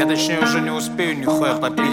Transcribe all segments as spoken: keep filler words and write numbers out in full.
Я точнее уже не успею нихуя попить.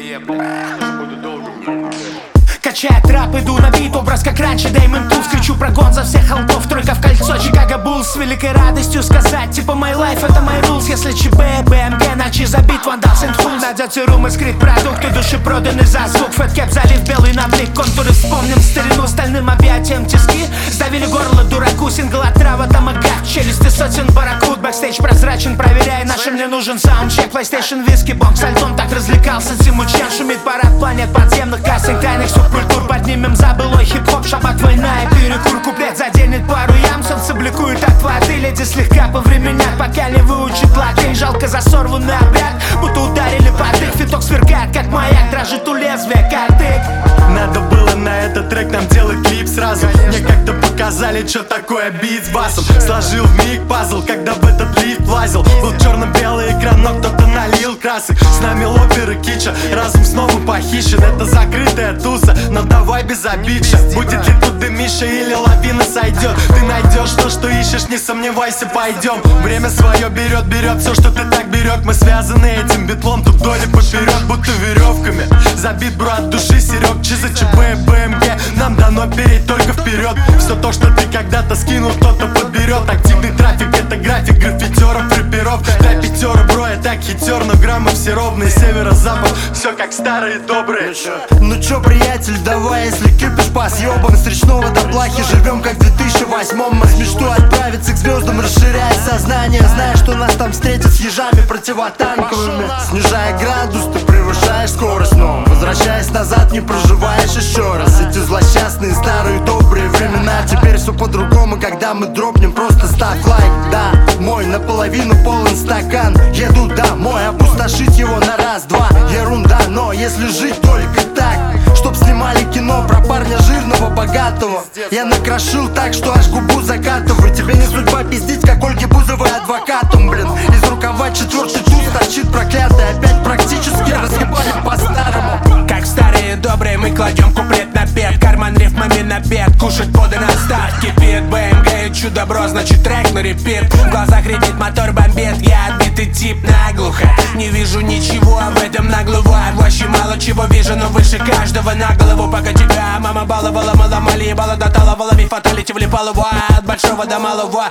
Качает рэп, иду на бит, образ как раньше, Дэймон Тулс. Кричу прогон за всех халков, тройка в кольцо, Чикаго Буллс. С великой радостью сказать, типа my life, это my rules. Если ЧБ, БМГ, начи забит, Вандал, Сент-Фул. Найдется рум и скрит продукты, души проданы за звук. Фэткэп залив белый на блик, контуры вспомним старину. Стальным объятием тиски сдавили горло дураку. Сингл отрава, томагавк, челюсти сотен барракуд. Бэкстейдж прозрачен, проверяй, нашим мне нужен саундчек. PlayStation, виски, бомб, с альтом так развлекался Тиму Чен. Шумит парад планет подземных кастинг, тайных субкультур. Поднимем забылой хип-хоп, шабак, война и перекур. Куплет заденет пару ям, солнце бликует от воды. Леди слегка повременят, пока не выучит латынь. Жалко за сорванный обряд, будто ударили под их. Фиток сверкает, как маяк, дрожит у лезвия картык. Надо было на этот трек нам делать клип сразу. Мне как-то показали, что такое бит с басом. Сложил в миг пазл, когда в этот лифт влазил. Был черно-белый экран, но кто-то налил красок. С нами оперы кича, разум снова похищен. Это закрытая туса, но давай без обидча. Будет ли тут дымиша или лавина сойдет? Ты найдешь то, что ищешь, не сомневайся, пойдем. Время свое берет, берет все, что ты так берег. Мы связаны этим битлом, тут доли поперек, будто веревками. Забит, бро, от души, Серег, Чиза, ЧБ, БМГ. Нам дано переть только вперед. Все то, что ты когда-то скинул, кто-то подберет. Активный трафик, это график граффитеров, рэперов. Дай пятера, бро, я так хитер, но граммы все ровные. Северо-запад, все как старые добрые. Ну чё, приятель, давай, если кипиш пас, ёбан. С речного до плахи живем как в две тысячи восьмом. Мы с мечтой отправиться к звездам, расширяя сознание, зная, что нас там встретят с ежами противотанковыми. Снижая градус, ты превышаешь скорость, но возвращаясь назад, не проживаешь еще раз. Эти злосчастные старые добрые времена. Теперь все по-другому, когда мы дропнем, просто ставь лайк. Да, мой наполовину полон стакан. Еду домой, опустошить его на раз-два. Ерунда, но если жить только так, чтоб снимали кино про парня жирного, богатого. Я накрошил так, что аж губу закатываю. Тебе не судьба пиздить, как Ольге Бузовой адвокатом, блин. Из рукава четвертый туз торчит проклятый. Опять практически разъебали по-старому. Как старые добрые мы кладем куплет на бед. Карман рифмами на бед, кушать подано став. Кипит БМГ и чудо бро, значит трек на репит. В глазах ребит, мотор бомбит, я отбитый тип наглухо. Не вижу ничего в этом наглого. Вообще мало чего вижу, но выше каждого на голову. Пока тебя мама баловала, мало мали ебала, доталовала, ми фаталити влипала. От большого до малого,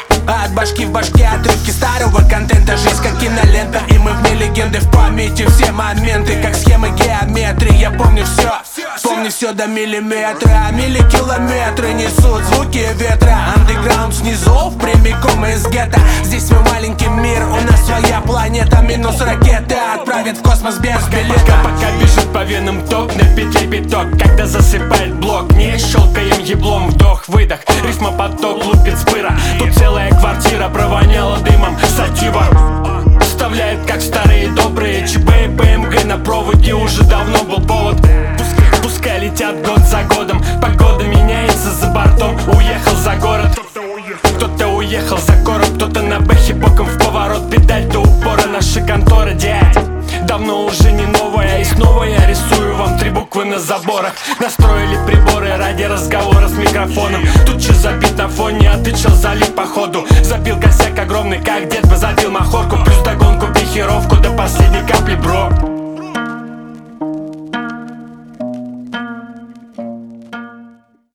от башки в башке, отрывки старого контента. Жизнь как кинолента, и мы вне легенды. В памяти все моменты, как схемы геометрии. Я помню все, помню все до миллиметра. Мили километры несут звуки ветра. Андеграунд снизу, прямиком из гетто. Здесь свой маленький мир, у нас своя планета. Минус ракеты отправят в космос без билета. Пока, пока бежит по венам ток, на петле биток. Когда засыпает блок, не щелкаем еблом. Вдох-выдох, рифма поток лупит с пыра. Тут целая квартира провоняла дымом сатива. Вставляет, как старые добрые ЧБ и БМГ. На проводе уже давно был повод. Пускай, пускай летят год за годом. Погода меняется за бортом. Уехал за город, кто-то уехал за короб. Кто-то на бэхе боком в поворот. Педаль до упора, наша контора, дядь. Давно уже не новая, и снова я рисую вам три буквы на заборах. Настроили приборы ради разговора с микрофоном. Тут че забит на фоне, а ты чел залип походу. Забил косяк огромный, как дед бы забил махорку. Плюс догонку, пихеровку до последней капли, бро.